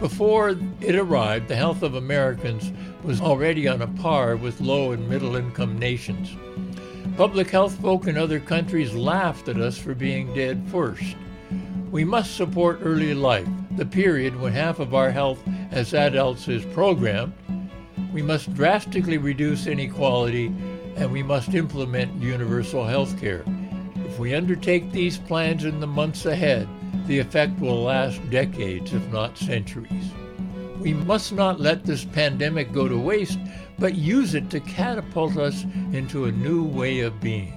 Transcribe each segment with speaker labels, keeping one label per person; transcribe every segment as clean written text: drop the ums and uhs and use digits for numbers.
Speaker 1: Before it arrived, the health of Americans was already on a par with low and middle income nations. Public health folk in other countries laughed at us for being dead first. We must support early life, the period when half of our health as adults is programmed. We must drastically reduce inequality, and we must implement universal health care. If we undertake these plans in the months ahead, the effect will last decades, if not centuries. We must not let this pandemic go to waste, but use it to catapult us into a new way of being.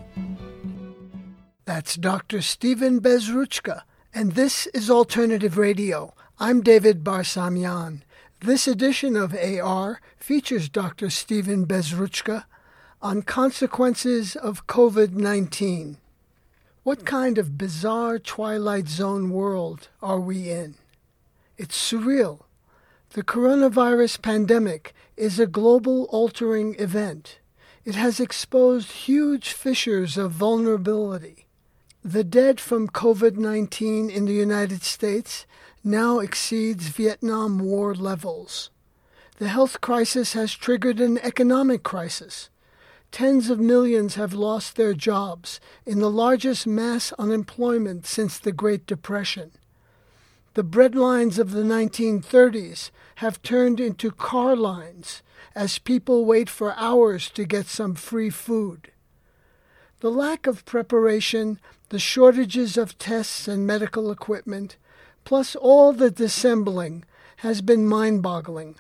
Speaker 2: That's Dr. Stephen Bezruchka, and this is Alternative Radio. I'm David Barsamian. This edition of AR features Dr. Stephen Bezruchka on consequences of COVID-19. What kind of bizarre Twilight Zone world are we in? It's surreal. The coronavirus pandemic is a global altering event. It has exposed huge fissures of vulnerability. The dead from COVID-19 in the United States now exceeds Vietnam War levels. The health crisis has triggered an economic crisis. Tens of millions have lost their jobs in the largest mass unemployment since the Great Depression. The bread lines of the 1930s have turned into car lines as people wait for hours to get some free food. The lack of preparation, the shortages of tests and medical equipment, plus all the dissembling, has been mind-boggling.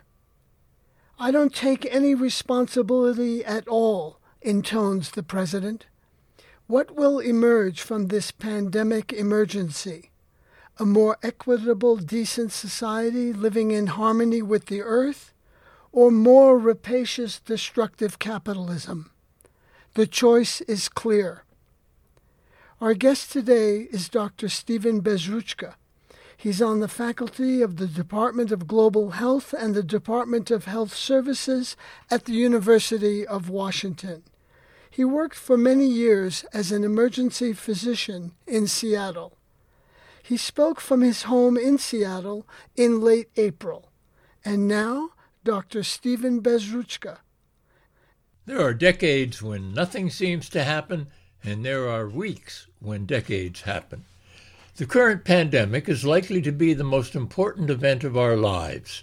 Speaker 2: I don't take any responsibility at all, intones the president. What will emerge from this pandemic emergency? A more equitable, decent society living in harmony with the earth, or more rapacious, destructive capitalism? The choice is clear. Our guest today is Dr. Stephen Bezruchka. He's on the faculty of the Department of Global Health and the Department of Health Services at the University of Washington. He worked for many years as an emergency physician in Seattle. He spoke from his home in Seattle in late April. And now, Dr. Stephen Bezruchka.
Speaker 1: There are decades when nothing seems to happen, and there are weeks when decades happen. The current pandemic is likely to be the most important event of our lives.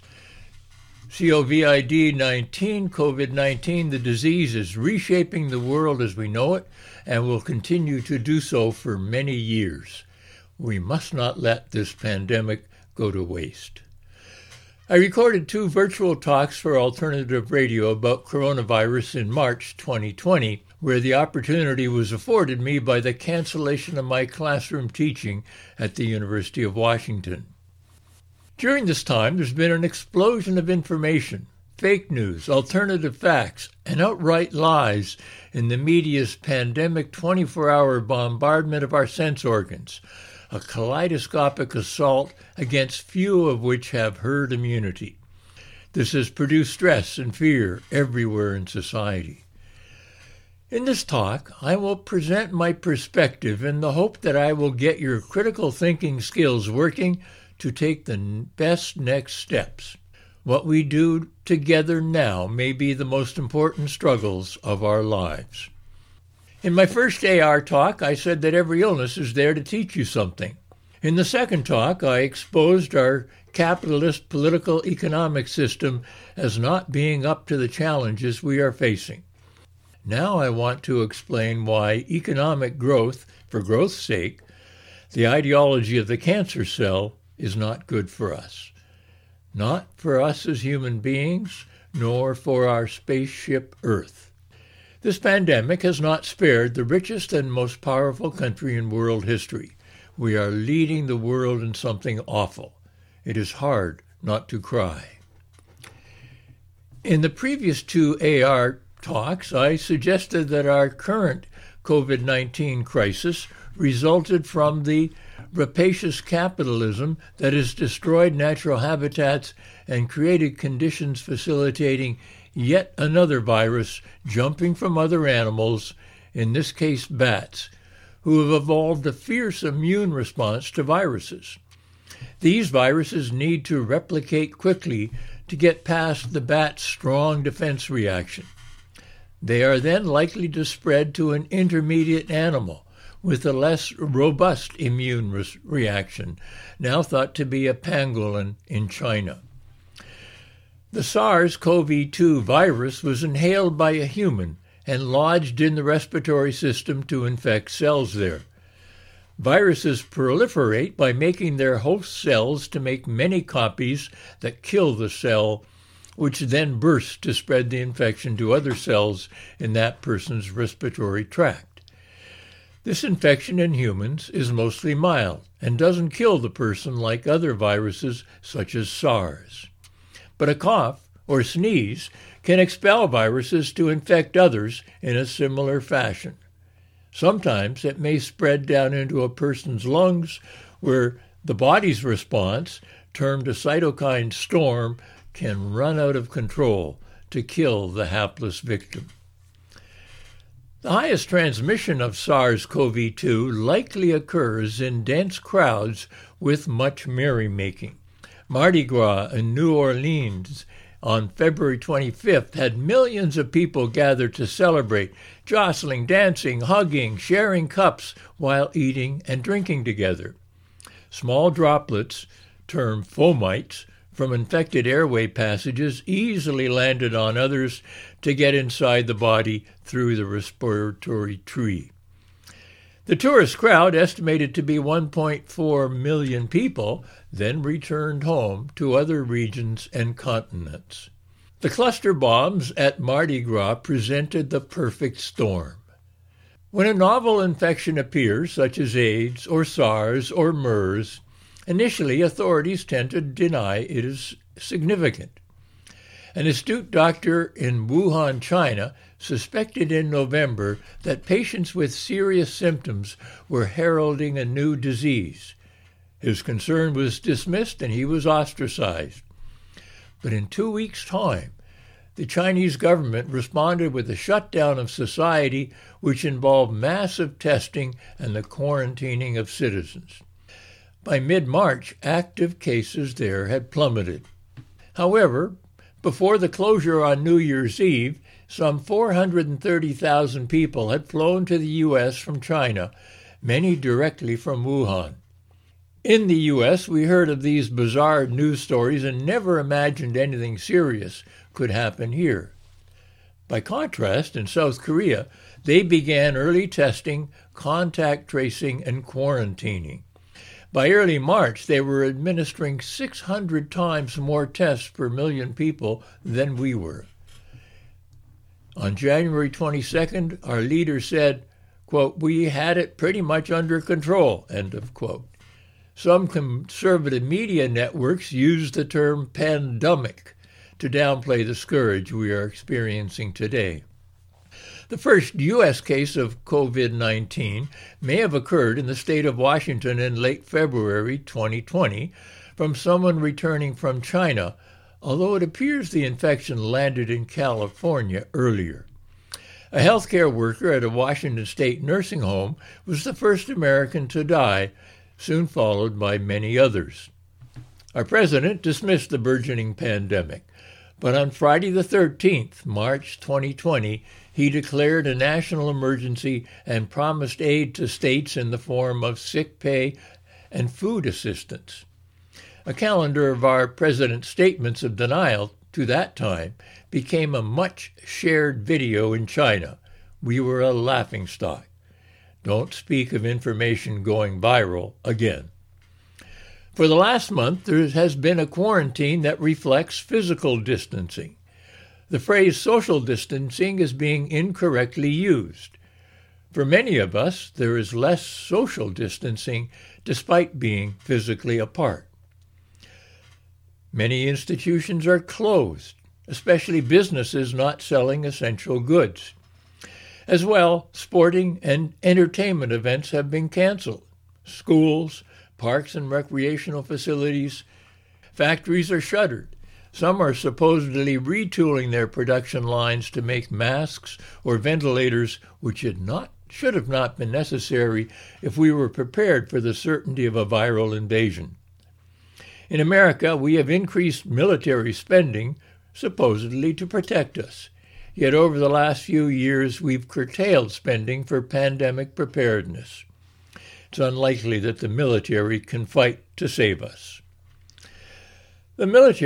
Speaker 1: COVID-19, the disease is reshaping the world as we know it and will continue to do so for many years. We must not let this pandemic go to waste. I recorded 2 virtual talks for Alternative Radio about coronavirus in March 2020, where the opportunity was afforded me by the cancellation of my classroom teaching at the University of Washington. During this time, there's been an explosion of information, fake news, alternative facts, and outright lies in the media's pandemic 24-hour bombardment of our sense organs, a kaleidoscopic assault against few of which have herd immunity. This has produced stress and fear everywhere in society. In this talk, I will present my perspective in the hope that I will get your critical thinking skills working to take the best next steps. What we do together now may be the most important struggles of our lives. In my first AR talk, I said that every illness is there to teach you something. In the second talk, I exposed our capitalist political economic system as not being up to the challenges we are facing. Now I want to explain why economic growth, for growth's sake, the ideology of the cancer cell, is not good for us. Not for us as human beings, nor for our spaceship Earth. This pandemic has not spared the richest and most powerful country in world history. We are leading the world in something awful. It is hard not to cry. In the previous 2 AR talks, I suggested that our current COVID-19 crisis resulted from the rapacious capitalism that has destroyed natural habitats and created conditions facilitating yet another virus jumping from other animals, in this case bats, who have evolved a fierce immune response to viruses. These viruses need to replicate quickly to get past the bat's strong defense reaction. They are then likely to spread to an intermediate animal with a less robust immune reaction, now thought to be a pangolin in China. The SARS-CoV-2 virus was inhaled by a human and lodged in the respiratory system to infect cells there. Viruses proliferate by making their host cells to make many copies that kill the cell, which then bursts to spread the infection to other cells in that person's respiratory tract. This infection in humans is mostly mild and doesn't kill the person like other viruses such as SARS. But a cough or sneeze can expel viruses to infect others in a similar fashion. Sometimes it may spread down into a person's lungs where the body's response, termed a cytokine storm, can run out of control to kill the hapless victim. The highest transmission of SARS-CoV-2 likely occurs in dense crowds with much merrymaking. Mardi Gras in New Orleans on February 25th had millions of people gathered to celebrate, jostling, dancing, hugging, sharing cups while eating and drinking together. Small droplets, termed fomites, from infected airway passages easily landed on others to get inside the body through the respiratory tree. The tourist crowd, estimated to be 1.4 million people, then returned home to other regions and continents. The cluster bombs at Mardi Gras presented the perfect storm. When a novel infection appears, such as AIDS or SARS or MERS, initially authorities tend to deny it is significant. An astute doctor in Wuhan, China, suspected in November that patients with serious symptoms were heralding a new disease. His concern was dismissed and he was ostracized. But in 2 weeks' time, the Chinese government responded with a shutdown of society which involved massive testing and the quarantining of citizens. By mid-March, active cases there had plummeted. However, before the closure on New Year's Eve, some 430,000 people had flown to the U.S. from China, many directly from Wuhan. In the U.S., we heard of these bizarre news stories and never imagined anything serious could happen here. By contrast, in South Korea, they began early testing, contact tracing, and quarantining. By early March, they were administering 600 times more tests per million people than we were. On January 22nd, our leader said, quote, "We had it pretty much under control," end of quote. Some conservative media networks used the term pandemic to downplay the scourge we are experiencing today. The first U.S. case of COVID-19 may have occurred in the state of Washington in late February 2020 from someone returning from China, although it appears the infection landed in California earlier. A healthcare worker at a Washington state nursing home was the first American to die, soon followed by many others. Our president dismissed the burgeoning pandemic, but on Friday the 13th, March 2020, he declared a national emergency and promised aid to states in the form of sick pay and food assistance. A calendar of our president's statements of denial to that time became a much-shared video in China. We were a laughingstock. Don't speak of information going viral again. For the last month, there has been a quarantine that reflects physical distancing. The phrase social distancing is being incorrectly used. For many of us, there is less social distancing despite being physically apart. Many institutions are closed, especially businesses not selling essential goods. As well, sporting and entertainment events have been canceled. Schools, parks and recreational facilities, factories are shuttered. Some are supposedly retooling their production lines to make masks or ventilators, which should have not been necessary if we were prepared for the certainty of a viral invasion. In America, we have increased military spending, supposedly to protect us. Yet over the last few years, we've curtailed spending for pandemic preparedness. It's unlikely that the military can fight to save us. The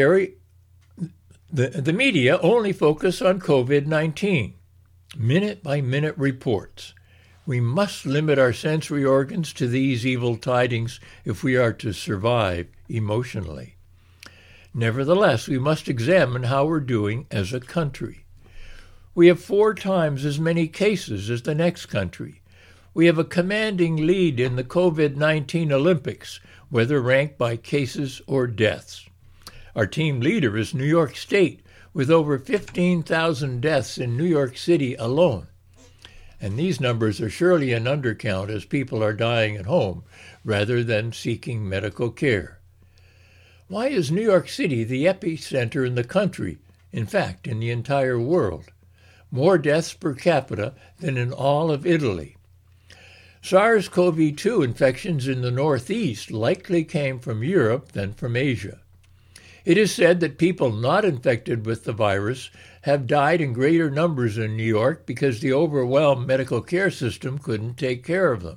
Speaker 1: media only focus on COVID-19, minute-by-minute reports. We must limit our sensory organs to these evil tidings if we are to survive emotionally. Nevertheless, we must examine how we're doing as a country. We have 4 times as many cases as the next country. We have a commanding lead in the COVID-19 Olympics, whether ranked by cases or deaths. Our team leader is New York State, with over 15,000 deaths in New York City alone. And these numbers are surely an undercount as people are dying at home rather than seeking medical care. Why is New York City the epicenter in the country, in fact, in the entire world? More deaths per capita than in all of Italy. SARS-CoV-2 infections in the Northeast likely came from Europe than from Asia. It is said that people not infected with the virus have died in greater numbers in New York because the overwhelmed medical care system couldn't take care of them.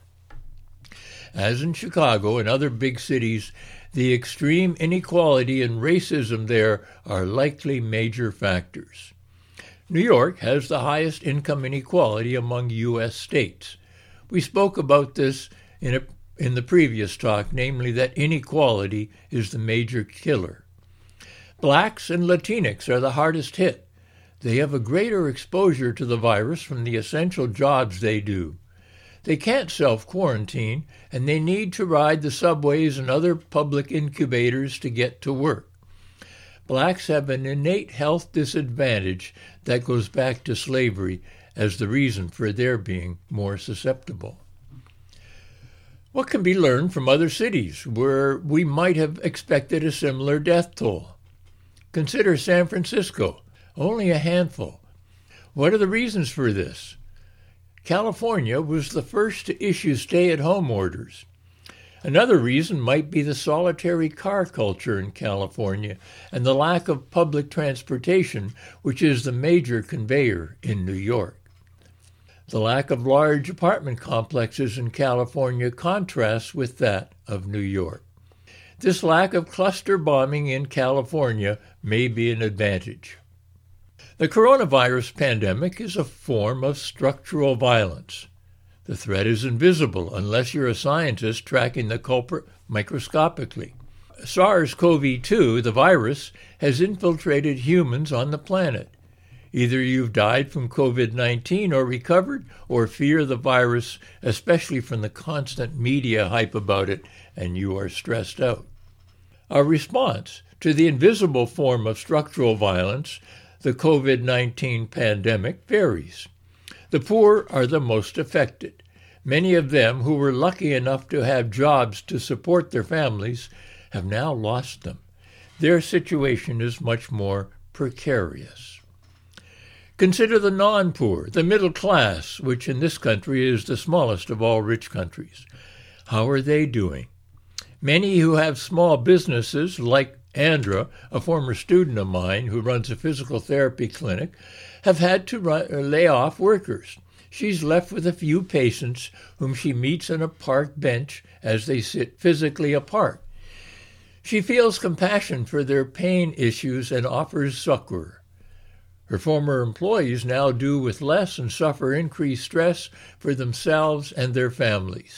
Speaker 1: As in Chicago and other big cities, the extreme inequality and racism there are likely major factors. New York has the highest income inequality among U.S. states. We spoke about this in the previous talk, namely that inequality is the major killer. Blacks and Latinx are the hardest hit. They have a greater exposure to the virus from the essential jobs they do. They can't self-quarantine, and they need to ride the subways and other public incubators to get to work. Blacks have an innate health disadvantage that goes back to slavery as the reason for their being more susceptible. What can be learned from other cities where we might have expected a similar death toll? Consider San Francisco, only a handful. What are the reasons for this? California was the first to issue stay-at-home orders. Another reason might be the solitary car culture in California and the lack of public transportation, which is the major conveyor in New York. The lack of large apartment complexes in California contrasts with that of New York. This lack of cluster bombing in California may be an advantage. The coronavirus pandemic is a form of structural violence. The threat is invisible unless you're a scientist tracking the culprit microscopically. SARS-CoV-2, the virus, has infiltrated humans on the planet. Either you've died from COVID-19 or recovered, or fear the virus, especially from the constant media hype about it, and you are stressed out. Our response to the invisible form of structural violence, the COVID-19 pandemic, varies. The poor are the most affected. Many of them who were lucky enough to have jobs to support their families have now lost them. Their situation is much more precarious. Consider the non-poor, the middle class, which in this country is the smallest of all rich countries. How are they doing? Many who have small businesses, like Andra, a former student of mine who runs a physical therapy clinic, have had to lay off workers. She's left with a few patients whom she meets on a park bench as they sit physically apart. She feels compassion for their pain issues and offers succor. Her former employees now do with less and suffer increased stress for themselves and their families.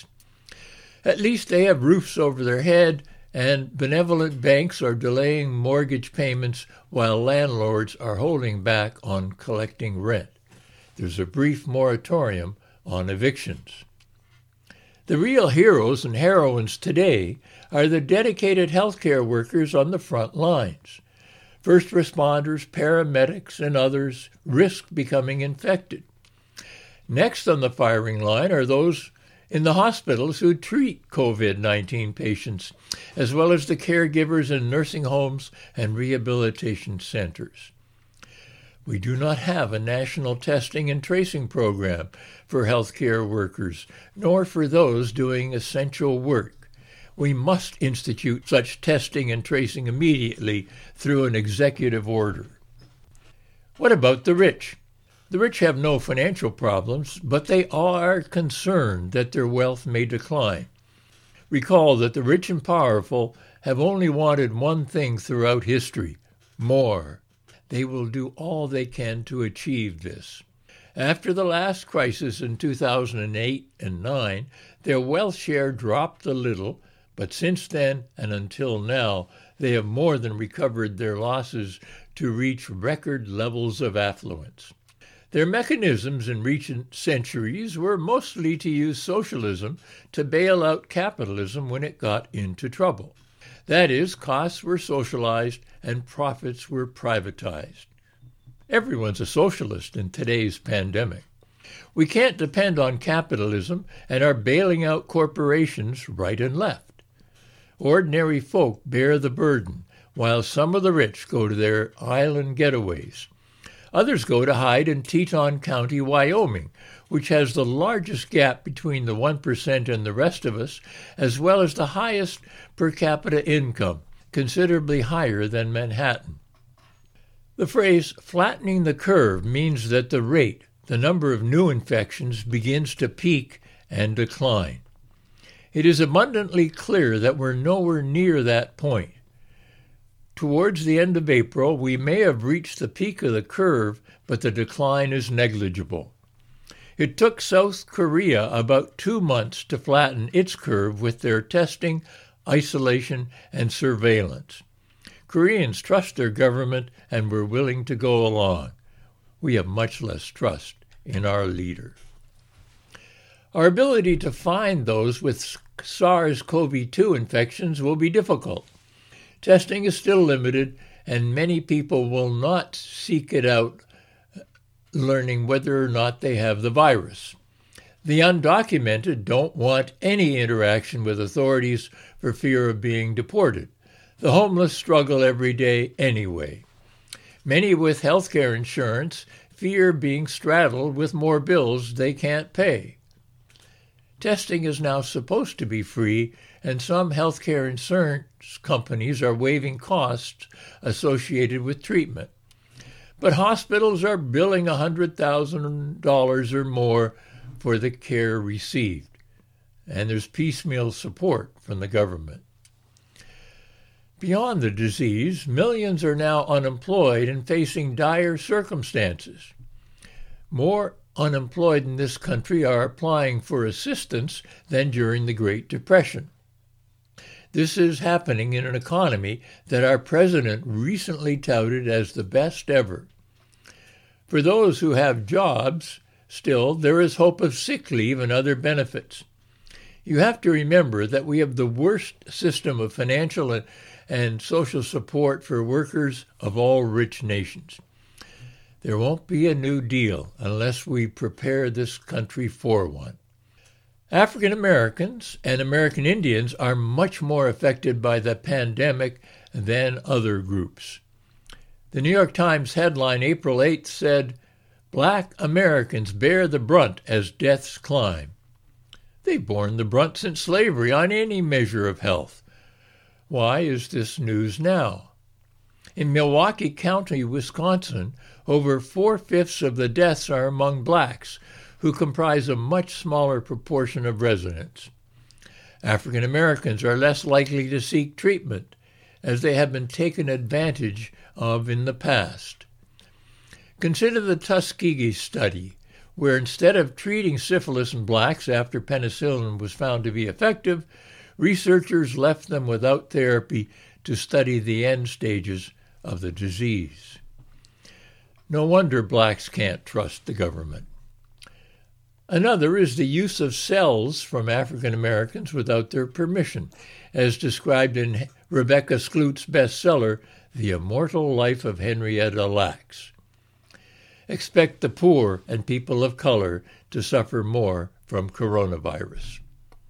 Speaker 1: At least they have roofs over their head, and benevolent banks are delaying mortgage payments while landlords are holding back on collecting rent. There's a brief moratorium on evictions. The real heroes and heroines today are the dedicated healthcare workers on the front lines. First responders, paramedics, and others risk becoming infected. Next on the firing line are those in the hospitals who treat COVID-19 patients, as well as the caregivers in nursing homes and rehabilitation centers. We do not have a national testing and tracing program for healthcare workers, nor for those doing essential work. We must institute such testing and tracing immediately through an executive order. What about the rich? The rich have no financial problems, but they are concerned that their wealth may decline. Recall that the rich and powerful have only wanted one thing throughout history: more. They will do all they can to achieve this. After the last crisis in 2008 and 9, their wealth share dropped a little, but since then and until now, they have more than recovered their losses to reach record levels of affluence. Their mechanisms in recent centuries were mostly to use socialism to bail out capitalism when it got into trouble. That is, costs were socialized and profits were privatized. Everyone's a socialist in today's pandemic. We can't depend on capitalism and are bailing out corporations right and left. Ordinary folk bear the burden, while some of the rich go to their island getaways. Others go to hide in Teton County, Wyoming, which has the largest gap between the 1% and the rest of us, as well as the highest per capita income, considerably higher than Manhattan. The phrase flattening the curve means that the rate, the number of new infections, begins to peak and decline. It is abundantly clear that we're nowhere near that point. Towards the end of April, we may have reached the peak of the curve, but the decline is negligible. It took South Korea about 2 months to flatten its curve with their testing, isolation, and surveillance. Koreans trust their government and were willing to go along. We have much less trust in our leader. Our ability to find those with SARS-CoV-2 infections will be difficult. Testing is still limited, and many people will not seek it out, learning whether or not they have the virus. The undocumented don't want any interaction with authorities for fear of being deported. The homeless struggle every day anyway. Many with health care insurance fear being straddled with more bills they can't pay. Testing is now supposed to be free, and some healthcare insurance companies are waiving costs associated with treatment. But hospitals are billing $100,000 or more for the care received, and there's piecemeal support from the government. Beyond the disease, millions are now unemployed and facing dire circumstances. More unemployed in this country are applying for assistance than during the Great Depression. This is happening in an economy that our president recently touted as the best ever. For those who have jobs, still, there is hope of sick leave and other benefits. You have to remember that we have the worst system of financial and social support for workers of all rich nations. There won't be a New Deal unless we prepare this country for one. African Americans and American Indians are much more affected by the pandemic than other groups. The New York Times headline April 8th said, "Black Americans bear the brunt as deaths climb." They've borne the brunt since slavery on any measure of health. Why is this news now? In Milwaukee County, Wisconsin, over 4/5 of the deaths are among blacks, who comprise a much smaller proportion of residents. African Americans are less likely to seek treatment, as they have been taken advantage of in the past. Consider the Tuskegee study, where instead of treating syphilis in blacks after penicillin was found to be effective, researchers left them without therapy to study the end stages of the disease. No wonder blacks can't trust the government. Another is the use of cells from African Americans without their permission, as described in Rebecca Skloot's bestseller, The Immortal Life of Henrietta Lacks. Expect the poor and people of color to suffer more from coronavirus.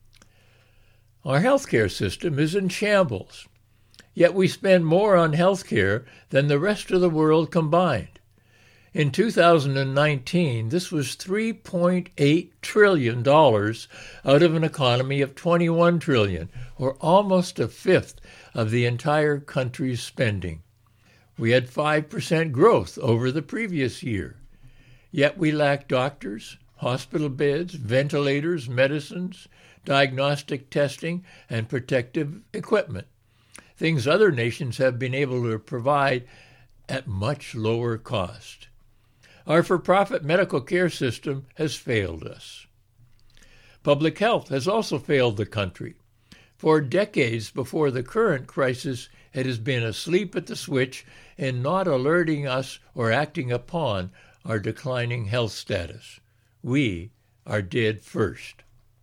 Speaker 1: Our healthcare system is in shambles, yet we spend more on healthcare than the rest of the world combined. In 2019, this was $3.8 trillion out of an economy of $21 trillion, or almost a fifth of the entire country's spending. We had 5% growth over the previous year. Yet we lack doctors, hospital beds, ventilators, medicines, diagnostic testing, and protective equipment, things other nations have been able to provide at much lower cost. Our for-profit medical care system has failed us. Public health has also failed the country. For decades before the current crisis, it has been asleep at the switch in not alerting us or acting upon our declining health status. We are dead first.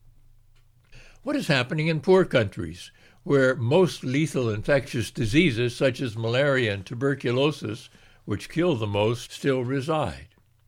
Speaker 1: What is happening in poor countries, where most lethal infectious diseases such as malaria and tuberculosis, which kill the most, still reside?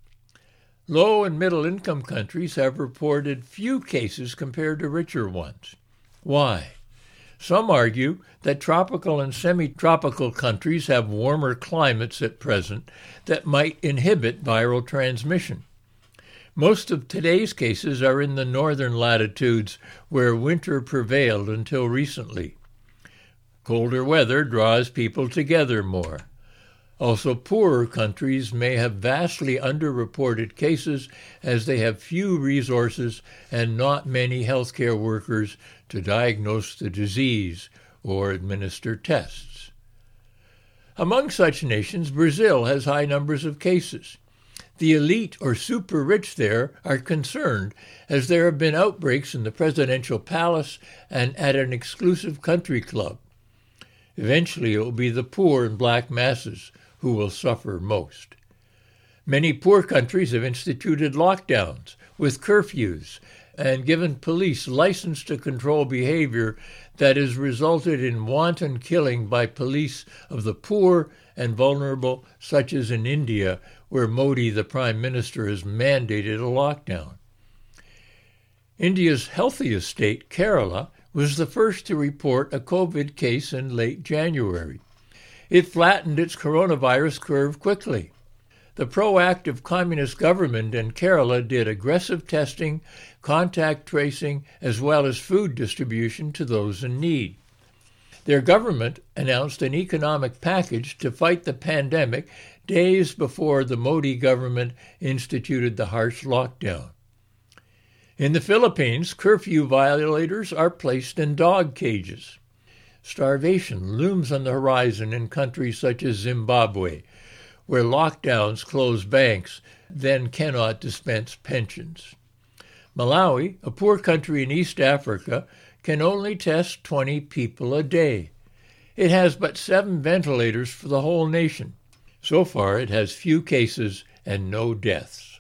Speaker 1: Low and middle-income countries have reported few cases compared to richer ones. Why? Some argue that tropical and semi-tropical countries have warmer climates at present that might inhibit viral transmission. Most of today's cases are in the northern latitudes where winter prevailed until recently. Colder weather draws people together more. Also, poorer countries may have vastly underreported cases as they have few resources and not many healthcare workers to diagnose the disease or administer tests. Among such nations, Brazil has high numbers of cases. The elite or super rich there are concerned as there have been outbreaks in the presidential palace and at an exclusive country club. Eventually, it will be the poor and black masses who will suffer most. Many poor countries have instituted lockdowns with curfews and given police license to control behavior that has resulted in wanton killing by police of the poor and vulnerable, such as in India, where Modi, the Prime Minister, has mandated a lockdown. India's healthiest state, Kerala, was the first to report a COVID case in late January. It flattened its coronavirus curve quickly. The proactive communist government in Kerala did aggressive testing, contact tracing, as well as food distribution to those in need. Their government announced an economic package to fight the pandemic days before the Modi government instituted the harsh lockdown. In the Philippines, curfew violators are placed in dog cages. Starvation looms on the horizon in countries such as Zimbabwe, where lockdowns close banks, then cannot dispense pensions. Malawi, a poor country in East Africa, can only test 20 people a day. It has but 7 ventilators for the whole nation. So far, it has few cases and no deaths.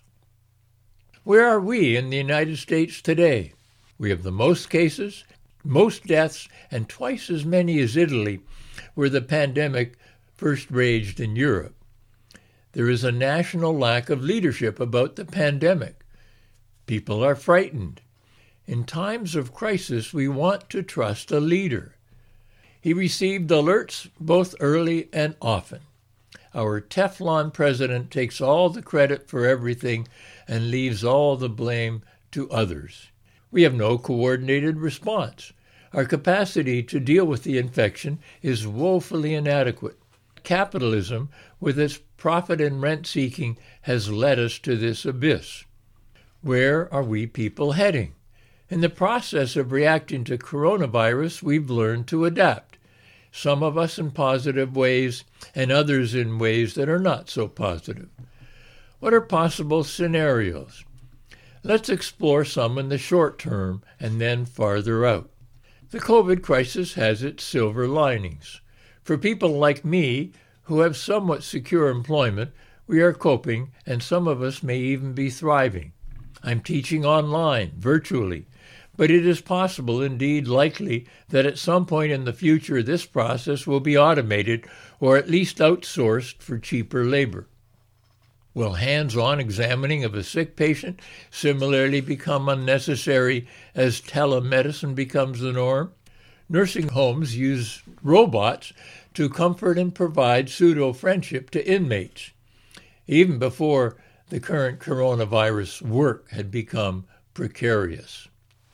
Speaker 1: Where are we in the United States today? We have the most cases, most deaths, and twice as many as Italy, where the pandemic first raged in Europe. There is a national lack of leadership about the pandemic. People are frightened. In times of crisis, we want to trust a leader. He received alerts both early and often. Our Teflon president takes all the credit for everything and leaves all the blame to others. We have no coordinated response. Our capacity to deal with the infection is woefully inadequate. Capitalism, with its profit and rent-seeking, has led us to this abyss. Where are we people heading? In the process of reacting to coronavirus, we've learned to adapt, some of us in positive ways and others in ways that are not so positive. What are possible scenarios? Let's explore some in the short term and then farther out. The COVID crisis has its silver linings. For people like me, who have somewhat secure employment, we are coping, and some of us may even be thriving. I'm teaching online, virtually, but it is possible, indeed likely, that at some point in the future this process will be automated or at least outsourced for cheaper labor. Will hands-on examining of a sick patient similarly become unnecessary as telemedicine becomes the norm? Nursing homes use robots to comfort and provide pseudo-friendship to inmates. even before the current coronavirus work had become precarious.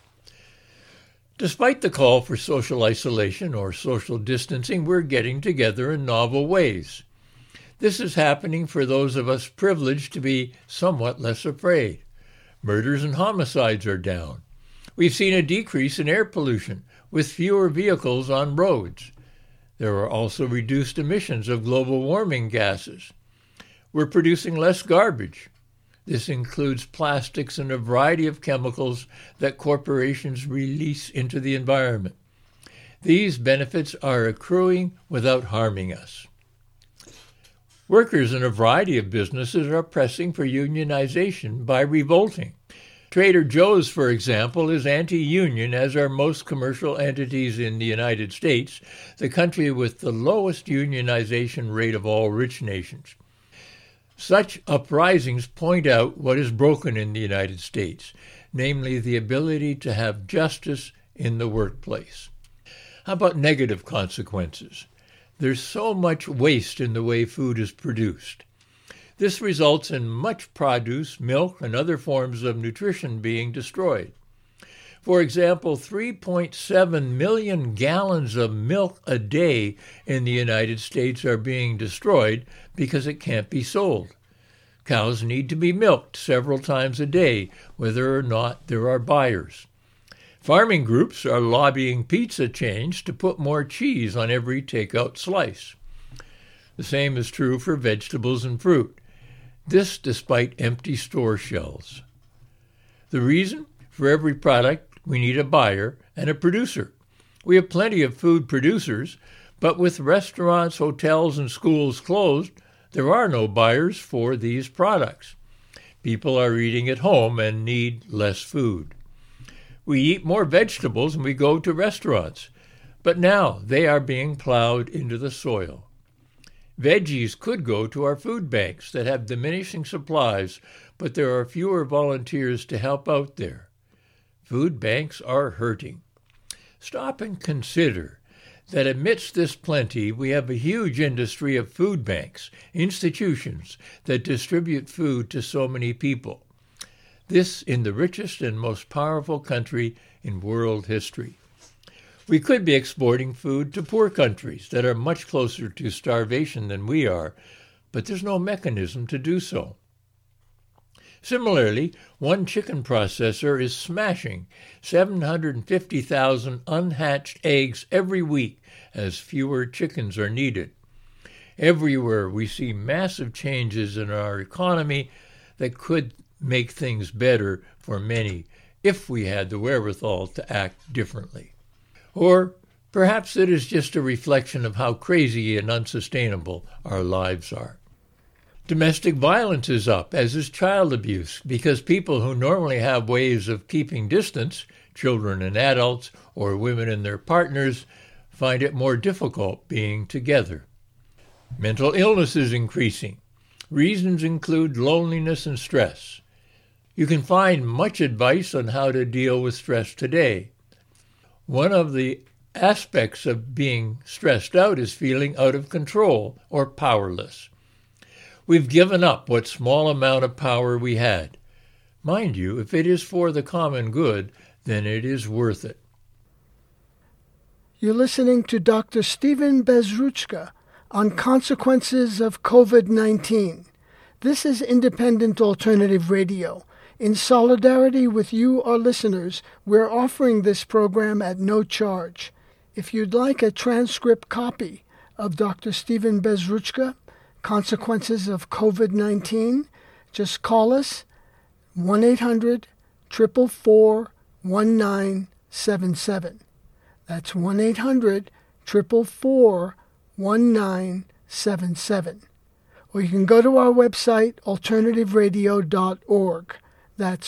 Speaker 1: Despite the call for social isolation or social distancing, we're getting together in novel ways. This is happening for those of us privileged to be somewhat less afraid. Murders and homicides are down. We've seen a decrease in air pollution with fewer vehicles on roads. There are also reduced emissions of global warming gases. We're producing less garbage. This includes plastics and a variety of chemicals that corporations release into the environment. These benefits are accruing without harming us. Workers in a variety of businesses are pressing for unionization by revolting. Trader Joe's, for example, is anti-union, as are most commercial entities in the United States, the country with the lowest unionization rate of all rich nations. Such uprisings point out what is broken in the United States, namely the ability to have justice in the workplace. How about negative consequences? There's so much waste in the way food is produced. This results in much produce, milk, and other forms of nutrition being destroyed. For example, 3.7 million gallons of milk a day in the United States are being destroyed because it can't be sold. Cows need to be milked several times a day, whether or not there are buyers. Farming groups are lobbying pizza chains to put more cheese on every takeout slice. The same is true for vegetables and fruit. This despite empty store shelves. The reason? For every product, we need a buyer and a producer. We have plenty of food producers, but with restaurants, hotels, and schools closed, there are no buyers for these products. People are eating at home and need less food. We eat more vegetables and we go to restaurants, but now they are being plowed into the soil. Veggies could go to our food banks that have diminishing supplies, but there are fewer volunteers to help out there. Food banks are hurting. Stop and consider that amidst this plenty, we have a huge industry of food banks, institutions that distribute food to so many people. This in the richest and most powerful country in world history. We could be exporting food to poor countries that are much closer to starvation than we are, but there's no mechanism to do so. Similarly, one chicken processor is smashing 750,000 unhatched eggs every week as fewer chickens are needed. Everywhere we see massive changes in our economy that could make things better for many if we had the wherewithal to act differently. Or perhaps it is just a reflection of how crazy and unsustainable our lives are. Domestic violence is up, as is child abuse, because people who normally have ways of keeping distance, children and adults, or women and their partners, find it more difficult being together. Mental illness is increasing. Reasons include loneliness and stress. You can find much advice on how to deal with stress today. One of the aspects of being stressed out is feeling out of control or powerless. We've given up what small amount of power we had. Mind you, if it is for the common good, then it is worth it.
Speaker 2: You're listening to Dr. Stephen Bezruchka on consequences of COVID-19. This is Independent Alternative Radio. In solidarity with you, our listeners, we're offering this program at no charge. If you'd like a transcript copy of Dr. Stephen Bezruchka, Consequences of COVID-19, just call us 1-800-444-1977. That's 1-800-444-1977. Or you can go to our website, alternativeradio.org. That's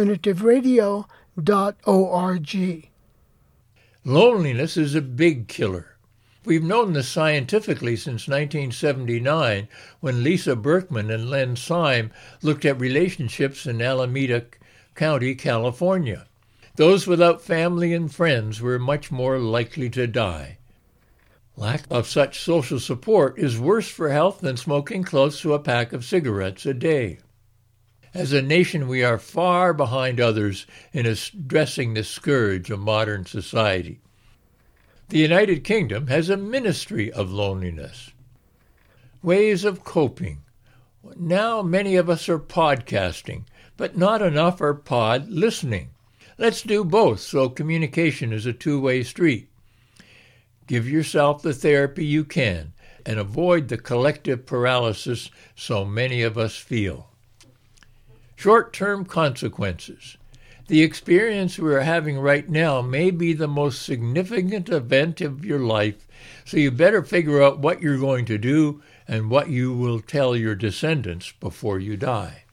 Speaker 2: alternativeradio.org.
Speaker 1: Loneliness is a big killer. We've known this scientifically since 1979, when Lisa Berkman and Len Syme looked at relationships in Alameda County, California. Those without family and friends were much more likely to die. Lack of such social support is worse for health than smoking close to a pack of cigarettes a day. As a nation, we are far behind others in addressing the scourge of modern society. The United Kingdom has a ministry of loneliness. Ways of coping. Now many of us are podcasting, but not enough are pod listening. Let's do both so communication is a two-way street. Give yourself the therapy you can and avoid the collective paralysis so many of us feel. Short-term consequences. The experience we are having right now may be the most significant event of your life, so you better figure out what you're going to do and what you will tell your descendants before you die.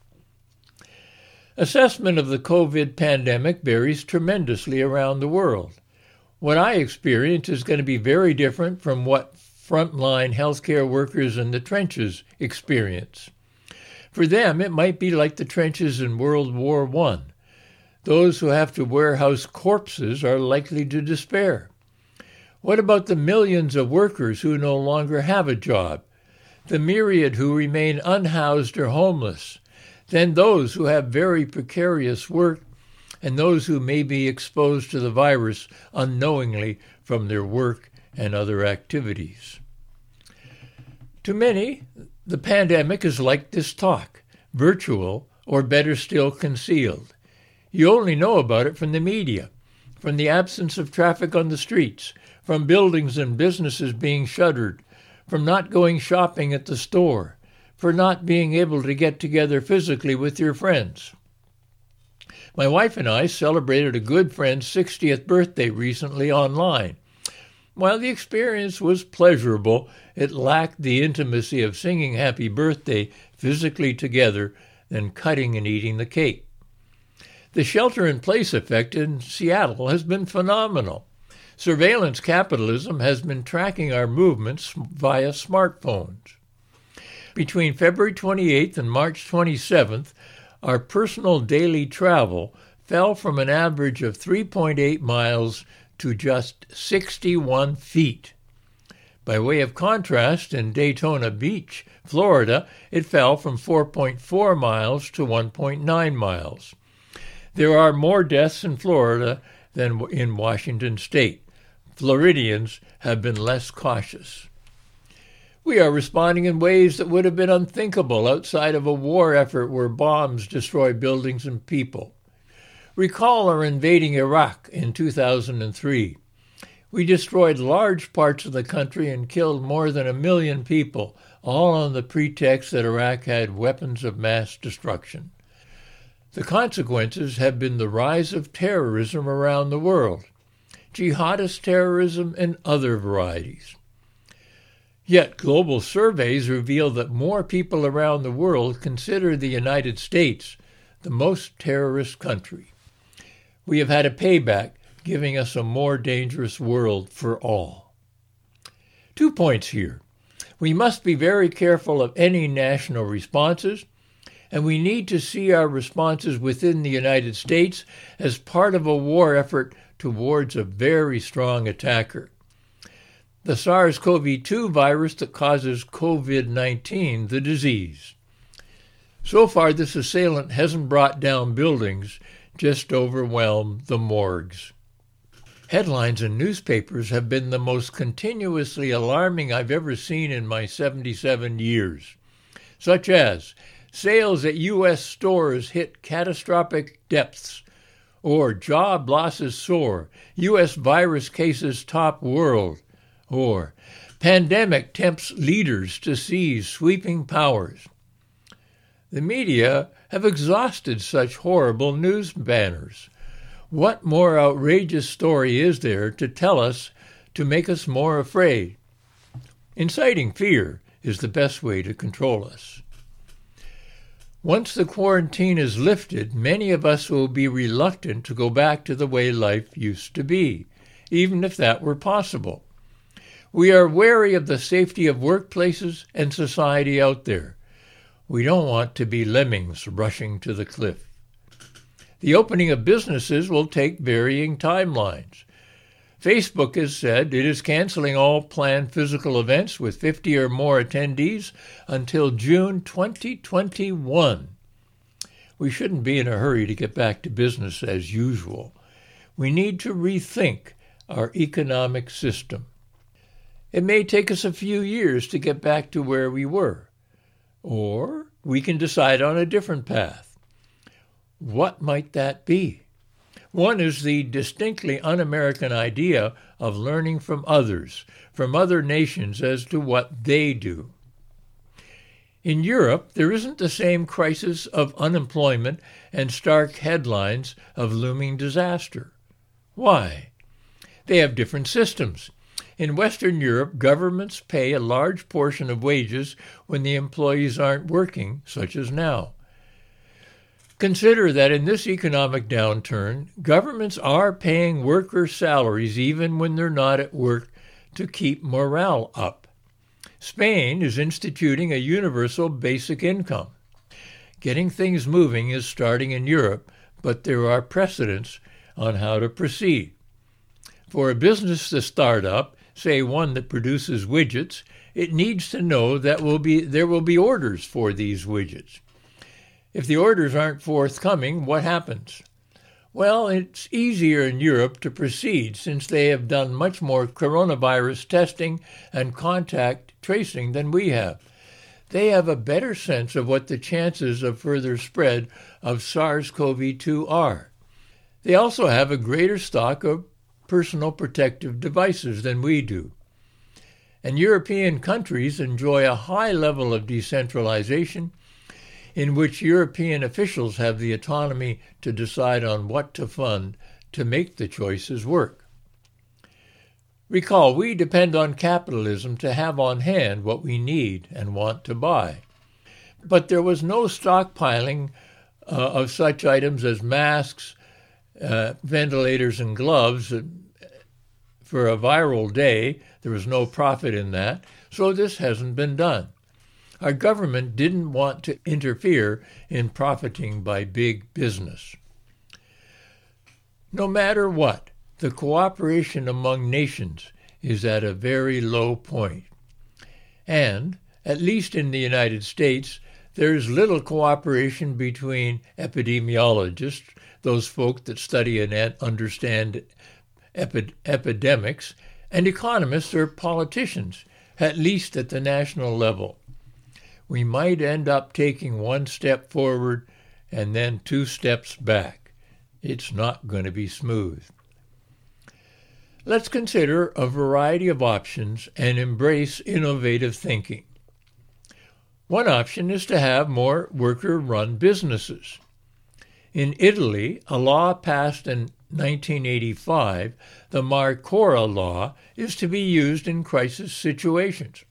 Speaker 1: Assessment of the COVID pandemic varies tremendously around the world. What I experience is going to be very different from what frontline healthcare workers in the trenches experience. For them, it might be like the trenches in World War I. Those who have to warehouse corpses are likely to despair. What about the millions of workers who no longer have a job? The myriad who remain unhoused or homeless? Then those who have very precarious work, and those who may be exposed to the virus unknowingly from their work and other activities. To many, the pandemic is like this talk, virtual or better still concealed. You only know about it from the media, from the absence of traffic on the streets, from buildings and businesses being shuttered, from not going shopping at the store, for not being able to get together physically with your friends. My wife and I celebrated a good friend's 60th birthday recently online. While the experience was pleasurable, it lacked the intimacy of singing happy birthday physically together, then cutting and eating the cake. The shelter-in-place effect in Seattle has been phenomenal. Surveillance capitalism has been tracking our movements via smartphones. Between February 28th and March 27th, our personal daily travel fell from an average of 3.8 miles to just 61 feet. By way of contrast, in Daytona Beach, Florida, it fell from 4.4 miles to 1.9 miles. There are more deaths in Florida than in Washington State. Floridians have been less cautious. We are responding in ways that would have been unthinkable outside of a war effort where bombs destroy buildings and people. Recall our invading Iraq in 2003. We destroyed large parts of the country and killed more than 1 million people, all on the pretext that Iraq had weapons of mass destruction. The consequences have been the rise of terrorism around the world, jihadist terrorism and other varieties. Yet global surveys reveal that more people around the world consider the United States the most terrorist country. We have had a payback, giving us a more dangerous world for all. 2 points here. We must be very careful of any national responses, and we need to see our responses within the United States as part of a war effort towards a very strong attacker. The SARS-CoV-2 virus that causes COVID-19, the disease. So far, this assailant hasn't brought down buildings, just overwhelmed the morgues. Headlines in newspapers have been the most continuously alarming I've ever seen in my 77 years, such as sales at U.S. stores hit catastrophic depths, or job losses soar, U.S. virus cases top world, or pandemic tempts leaders to seize sweeping powers. The media have exhausted such horrible news banners. What more outrageous story is there to tell us to make us more afraid? Inciting fear is the best way to control us. Once the quarantine is lifted, many of us will be reluctant to go back to the way life used to be, even if that were possible. We are wary of the safety of workplaces and society out there. We don't want to be lemmings rushing to the cliff. The opening of businesses will take varying timelines. Facebook has said it is canceling all planned physical events with 50 or more attendees until June 2021. We shouldn't be in a hurry to get back to business as usual. We need to rethink our economic system. It may take us a few years to get back to where we were, or we can decide on a different path. What might that be? One is the distinctly un-American idea of learning from others, from other nations as to what they do. In Europe, there isn't the same crisis of unemployment and stark headlines of looming disaster. Why? They have different systems. In Western Europe, governments pay a large portion of wages when the employees aren't working, such as now. Consider that in this economic downturn, governments are paying worker salaries even when they're not at work to keep morale up. Spain is instituting a universal basic income. Getting things moving is starting in Europe, but there are precedents on how to proceed. For a business to start up, say one that produces widgets, it needs to know that there will be orders for these widgets. If the orders aren't forthcoming, what happens? Well, it's easier in Europe to proceed since they have done much more coronavirus testing and contact tracing than we have. They have a better sense of what the chances of further spread of SARS-CoV-2 are. They also have a greater stock of personal protective devices than we do. And European countries enjoy a high level of decentralization in which European officials have the autonomy to decide on what to fund to make the choices work. Recall, we depend on capitalism to have on hand what we need and want to buy. But there was no stockpiling of such items as masks, ventilators, and gloves for a viral day. There was no profit in that, so this hasn't been done. Our government didn't want to interfere in profiting by big business. No matter what, the cooperation among nations is at a very low point. And, at least in the United States, there is little cooperation between epidemiologists, those folk that study and understand epidemics, and economists or politicians, at least at the national level. We might end up taking one step forward and then 2 steps back. It's not going to be smooth. Let's consider a variety of options and embrace innovative thinking. One option is to have more worker-run businesses. In Italy, a law passed in 1985, the Marcora Law, is to be used in crisis situations.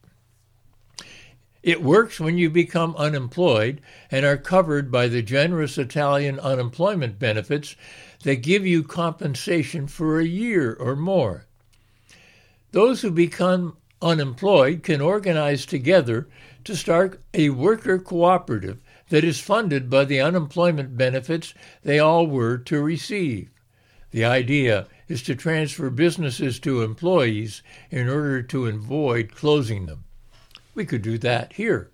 Speaker 1: It works when you become unemployed and are covered by the generous Italian unemployment benefits that give you compensation for a year or more. Those who become unemployed can organize together to start a worker cooperative that is funded by the unemployment benefits they all were to receive. The idea is to transfer businesses to employees in order to avoid closing them. We could do that here.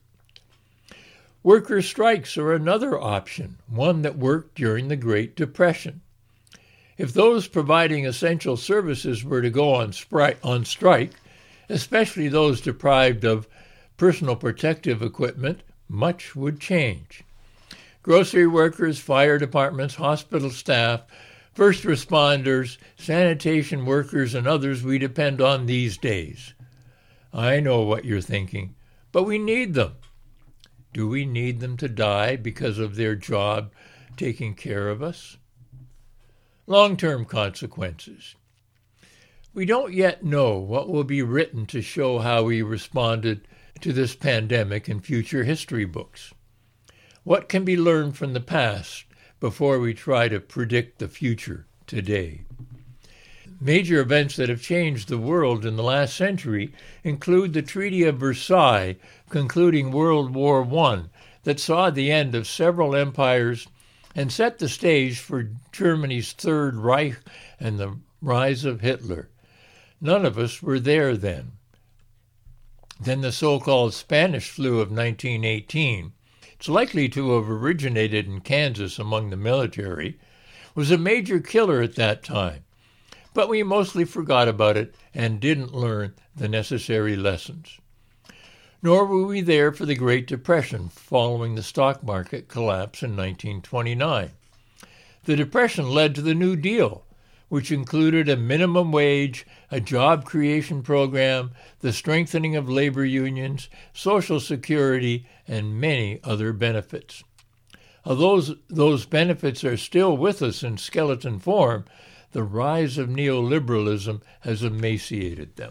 Speaker 1: Worker strikes are another option, one that worked during the Great Depression. If those providing essential services were to go on strike, especially those deprived of personal protective equipment, much would change. Grocery workers, fire departments, hospital staff, first responders, sanitation workers, and others we depend on these days. I know what you're thinking, but we need them. Do we need them to die because of their job taking care of us? Long-term consequences. We don't yet know what will be written to show how we responded to this pandemic in future history books. What can be learned from the past before we try to predict the future today? Major events that have changed the world in the last century include the Treaty of Versailles, concluding World War I, that saw the end of several empires and set the stage for Germany's Third Reich and the rise of Hitler. None of us were there then. Then the so-called Spanish flu of 1918, it's likely to have originated in Kansas among the military, was a major killer at that time. But we mostly forgot about it and didn't learn the necessary lessons. Nor were we there for the Great Depression following the stock market collapse in 1929. The Depression led to the New Deal, which included a minimum wage, a job creation program, the strengthening of labor unions, Social Security, and many other benefits. Although those benefits are still with us in skeleton form, the rise of neoliberalism has emaciated them.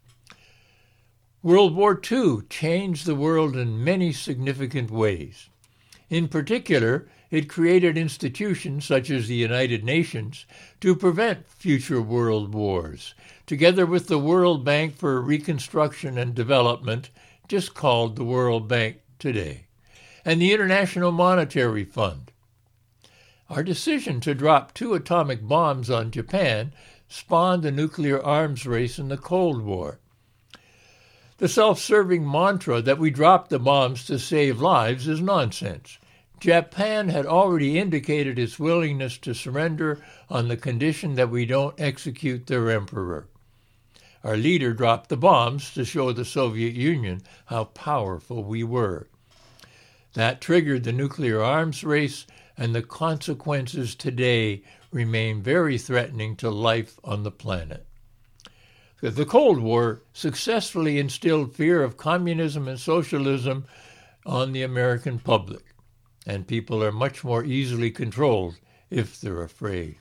Speaker 1: World War II changed the world in many significant ways. In particular, it created institutions such as the United Nations to prevent future world wars, together with the World Bank for Reconstruction and Development, just called the World Bank today, and the International Monetary Fund. Our decision to drop 2 atomic bombs on Japan spawned a nuclear arms race in the Cold War. The self-serving mantra that we dropped the bombs to save lives is nonsense. Japan had already indicated its willingness to surrender on the condition that we don't execute their emperor. Our leader dropped the bombs to show the Soviet Union how powerful we were. That triggered the nuclear arms race, and the consequences today remain very threatening to life on the planet. The Cold War successfully instilled fear of communism and socialism on the American public, and people are much more easily controlled if they're afraid.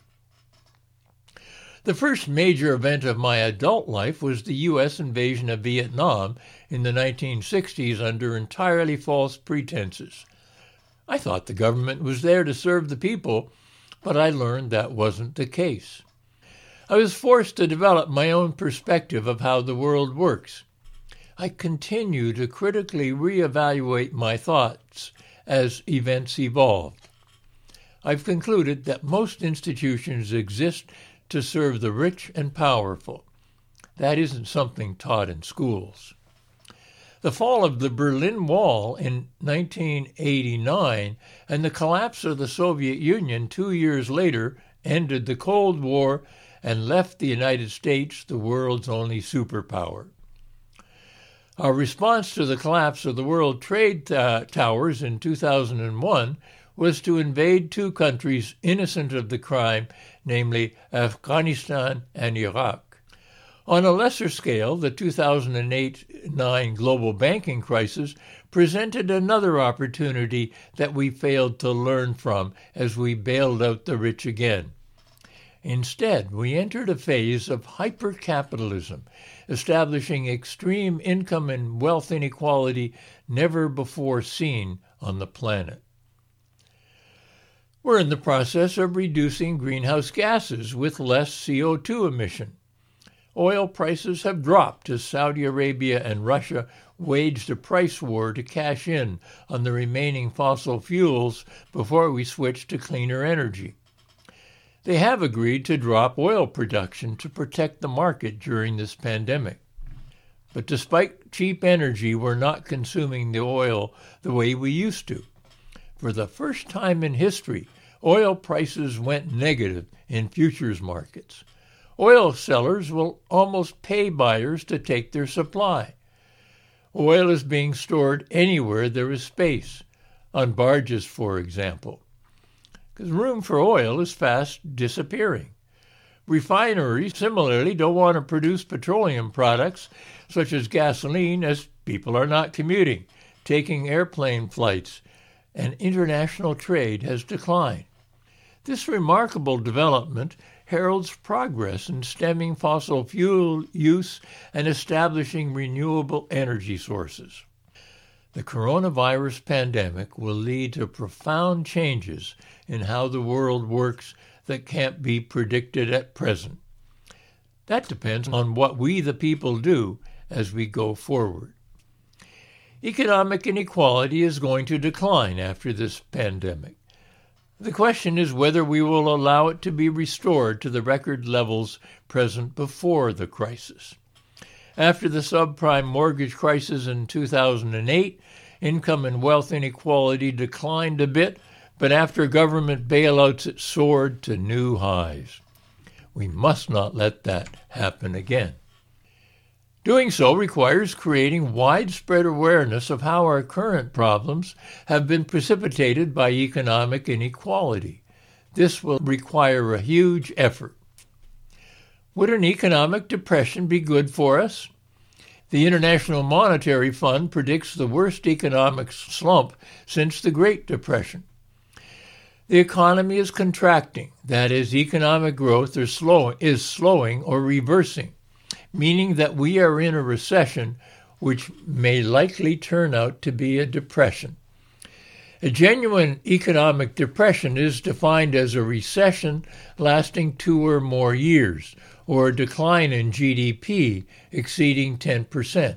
Speaker 1: The first major event of my adult life was the U.S. invasion of Vietnam in the 1960s under entirely false pretenses. I thought the government was there to serve the people, but I learned that wasn't the case. I was forced to develop my own perspective of how the world works. I continue to critically reevaluate my thoughts as events evolved. I've concluded that most institutions exist to serve the rich and powerful. That isn't something taught in schools. The fall of the Berlin Wall in 1989 and the collapse of the Soviet Union 2 years later ended the Cold War and left the United States the world's only superpower. Our response to the collapse of the World Trade Towers in 2001 was to invade 2 countries innocent of the crime, namely Afghanistan and Iraq. On a lesser scale, the 2008-9 global banking crisis presented another opportunity that we failed to learn from as we bailed out the rich again. Instead, we entered a phase of hyper-capitalism, establishing extreme income and wealth inequality never before seen on the planet. We're in the process of reducing greenhouse gases with less CO2 emission. Oil prices have dropped as Saudi Arabia and Russia waged a price war to cash in on the remaining fossil fuels before we switch to cleaner energy. They have agreed to drop oil production to protect the market during this pandemic. But despite cheap energy, we're not consuming the oil the way we used to. For the first time in history, oil prices went negative in futures markets. Oil sellers will almost pay buyers to take their supply. Oil is being stored anywhere there is space, on barges, for example, because room for oil is fast disappearing. Refineries similarly don't want to produce petroleum products such as gasoline as people are not commuting, taking airplane flights, and international trade has declined. This remarkable development heralds progress in stemming fossil fuel use and establishing renewable energy sources. The coronavirus pandemic will lead to profound changes in how the world works that can't be predicted at present. That depends on what we the people do as we go forward. Economic inequality is going to decline after this pandemic. The question is whether we will allow it to be restored to the record levels present before the crisis. After the subprime mortgage crisis in 2008, income and wealth inequality declined a bit, but after government bailouts it soared to new highs. We must not let that happen again. Doing so requires creating widespread awareness of how our current problems have been precipitated by economic inequality. This will require a huge effort. Would an economic depression be good for us? The International Monetary Fund predicts the worst economic slump since the Great Depression. The economy is contracting, that is, economic growth is slowing or reversing, meaning that we are in a recession which may likely turn out to be a depression. A genuine economic depression is defined as a recession lasting 2 or more years, or a decline in GDP exceeding 10%.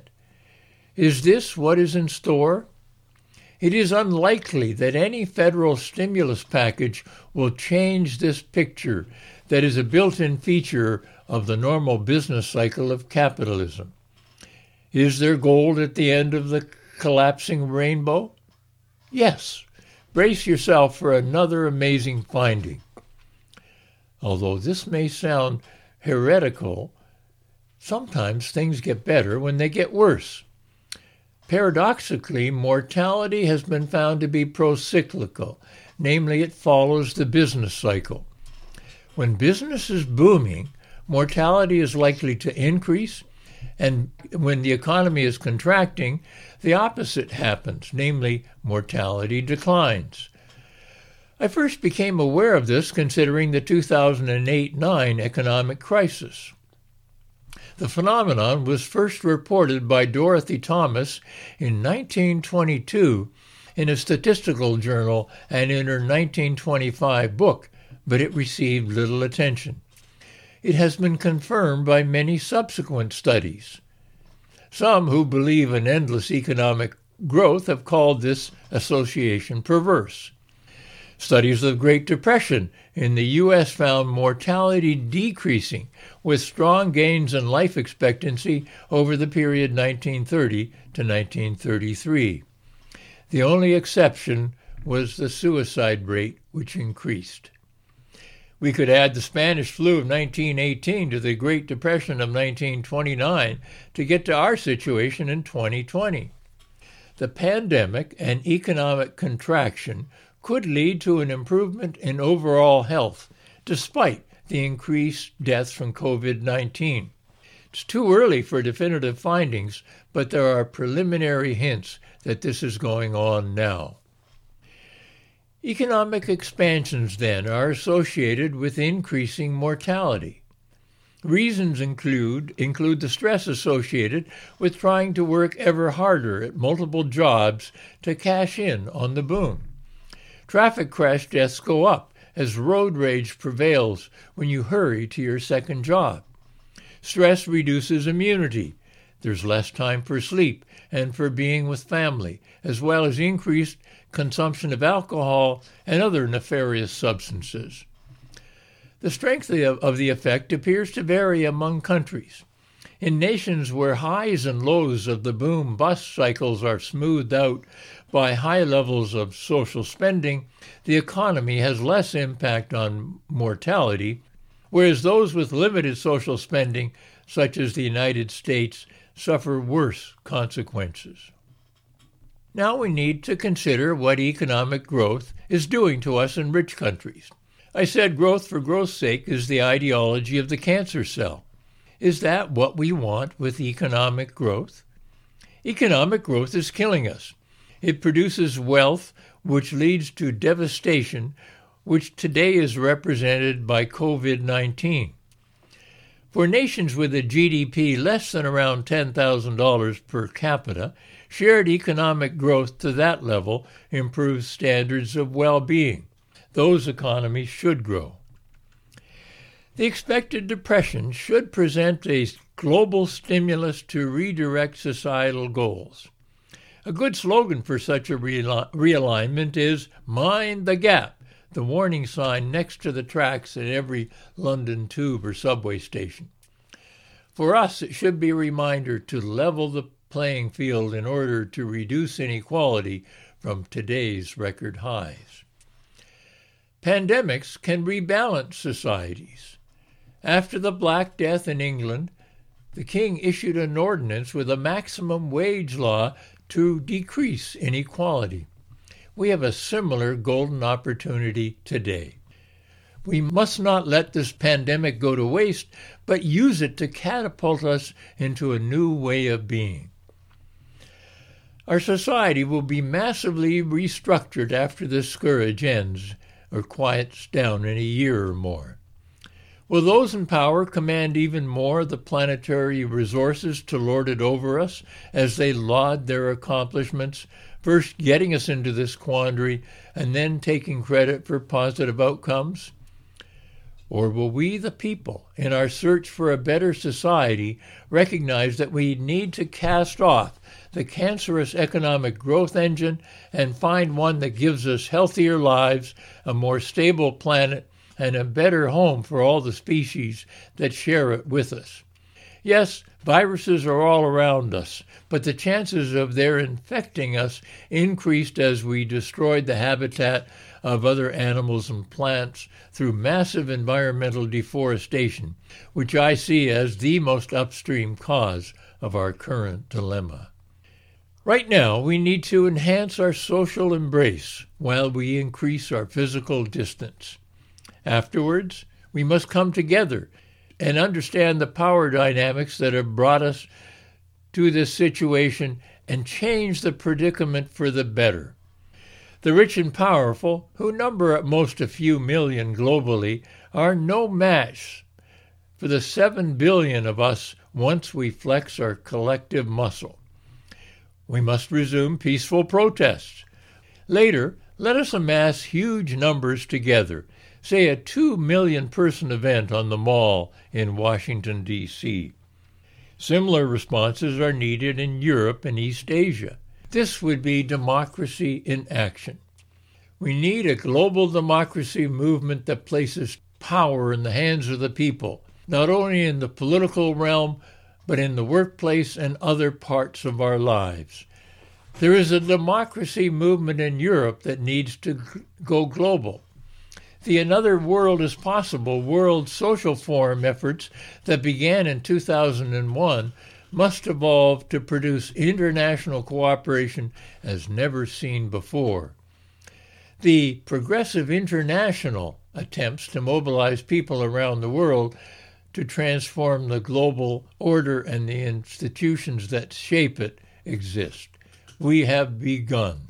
Speaker 1: Is this what is in store? It is unlikely that any federal stimulus package will change this picture that is a built-in feature of the normal business cycle of capitalism. Is there gold at the end of the collapsing rainbow? Yes. Brace yourself for another amazing finding. Although this may sound heretical, sometimes things get better when they get worse. Paradoxically, mortality has been found to be procyclical, namely it follows the business cycle. When business is booming, mortality is likely to increase, and when the economy is contracting, the opposite happens, namely mortality declines. I first became aware of this considering the 2008-9 economic crisis. The phenomenon was first reported by Dorothy Thomas in 1922 in a statistical journal and in her 1925 book, but it received little attention. It has been confirmed by many subsequent studies. Some who believe in endless economic growth have called this association perverse. Studies of the Great Depression in the U.S. found mortality decreasing with strong gains in life expectancy over the period 1930 to 1933. The only exception was the suicide rate, which increased. We could add the Spanish flu of 1918 to the Great Depression of 1929 to get to our situation in 2020. The pandemic and economic contraction could lead to an improvement in overall health, despite the increased deaths from COVID-19. It's too early for definitive findings, but there are preliminary hints that this is going on now. Economic expansions, then, are associated with increasing mortality. Reasons include the stress associated with trying to work ever harder at multiple jobs to cash in on the boom. Traffic crash deaths go up as road rage prevails when you hurry to your second job. Stress reduces immunity. There's less time for sleep and for being with family, as well as increased consumption of alcohol and other nefarious substances. The strength of the effect appears to vary among countries. In nations where highs and lows of the boom-bust cycles are smoothed out by high levels of social spending, the economy has less impact on mortality, whereas those with limited social spending, such as the United States, suffer worse consequences. Now we need to consider what economic growth is doing to us in rich countries. I said growth for growth's sake is the ideology of the cancer cell. Is that what we want with economic growth? Economic growth is killing us. It produces wealth which leads to devastation, which today is represented by COVID-19. For nations with a GDP less than around $10,000 per capita, shared economic growth to that level improves standards of well-being. Those economies should grow. The expected depression should present a global stimulus to redirect societal goals. A good slogan for such a realignment is "Mind the gap. the warning sign next to the tracks at every London tube or subway station. For us, it should be a reminder to level the playing field in order to reduce inequality from today's record highs. Pandemics can rebalance societies. After the Black Death in England, the King issued an ordinance with a maximum wage law to decrease inequality. We have a similar golden opportunity today. We must not let this pandemic go to waste, but use it to catapult us into a new way of being. Our society will be massively restructured after this scourge ends or quiets down in a year or more. Will those in power command even more of the planetary resources to lord it over us as they laud their accomplishments, first getting us into this quandary and then taking credit for positive outcomes? Or will we, the people, in our search for a better society, recognize that we need to cast off the cancerous economic growth engine and find one that gives us healthier lives, a more stable planet, and a better home for all the species that share it with us? Yes, viruses are all around us, but the chances of their infecting us increased as we destroyed the habitat of other animals and plants through massive environmental deforestation, which I see as the most upstream cause of our current dilemma. Right now, we need to enhance our social embrace while we increase our physical distance. Afterwards, we must come together and understand the power dynamics that have brought us to this situation and change the predicament for the better. The rich and powerful, who number at most a few million globally, are no match for the 7 billion of us once we flex our collective muscle. We must resume peaceful protests. Later, let us amass huge numbers together, say a 2 million person event on the Mall in Washington, D.C. Similar responses are needed in Europe and East Asia. This would be democracy in action. We need a global democracy movement that places power in the hands of the people, not only in the political realm, but in the workplace and other parts of our lives. There is a democracy movement in Europe that needs to go global. The Another World is Possible World Social Forum efforts that began in 2001 must evolve to produce international cooperation as never seen before. The Progressive International attempts to mobilize people around the world to transform the global order and the institutions that shape it exist. We have begun.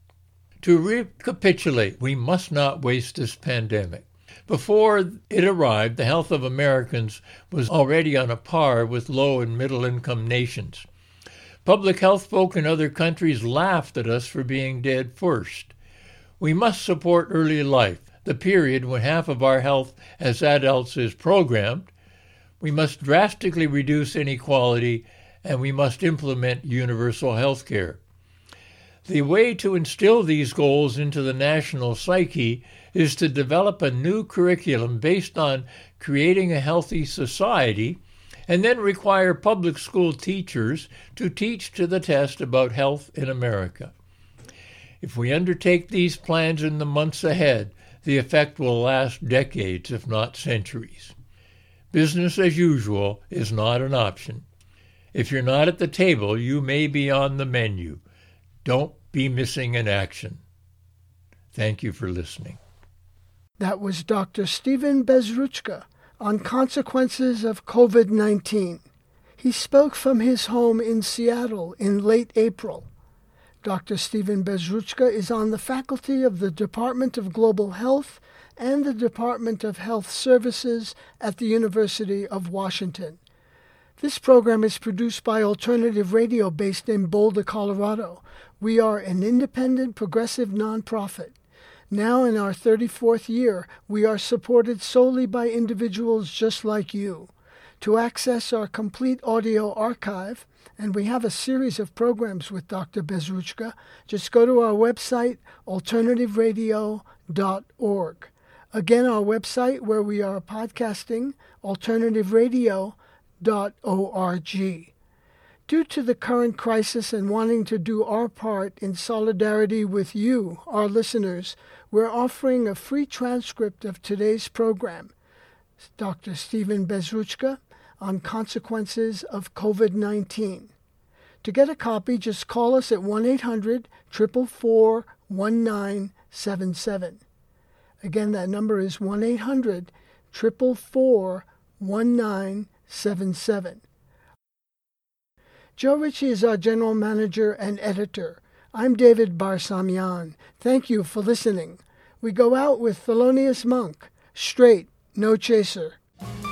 Speaker 1: To recapitulate, we must not waste this pandemic. Before it arrived, the health of Americans was already on a par with low and middle-income nations. Public health folk in other countries laughed at us for being dead first. We must support early life, the period when half of our health as adults is programmed. We must drastically reduce inequality, and we must implement universal health care. The way to instill these goals into the national psyche is to develop a new curriculum based on creating a healthy society, and then require public school teachers to teach to the test about health in America. If we undertake these plans in the months ahead, the effect will last decades, if not centuries. Business as usual is not an option. If you're not at the table, you may be on the menu. Don't be missing in action. Thank you for listening.
Speaker 2: That was Dr. Stephen Bezruchka on consequences of COVID-19. He spoke from his home in Seattle in late April. Dr. Stephen Bezruchka is on the faculty of the Department of Global Health and the Department of Health Services at the University of Washington. This program is produced by Alternative Radio based in Boulder, Colorado. We are an independent, progressive nonprofit. Now in our 34th year, we are supported solely by individuals just like you. To access our complete audio archive, and we have a series of programs with Dr. Bezruchka. Just go to our website, alternativeradio.org. Again, our website where we are podcasting, alternativeradio.org. Due to the current crisis and wanting to do our part in solidarity with you, our listeners, we're offering a free transcript of today's program. Dr. Stephen Bezruchka on consequences of COVID-19. To get a copy, just call us at 1-800-444-1977. Again, that number is 1-800-444-1977. Joe Ritchie is our general manager and editor. I'm David Barsamian. Thank you for listening. We go out with Thelonious Monk, Straight, No Chaser.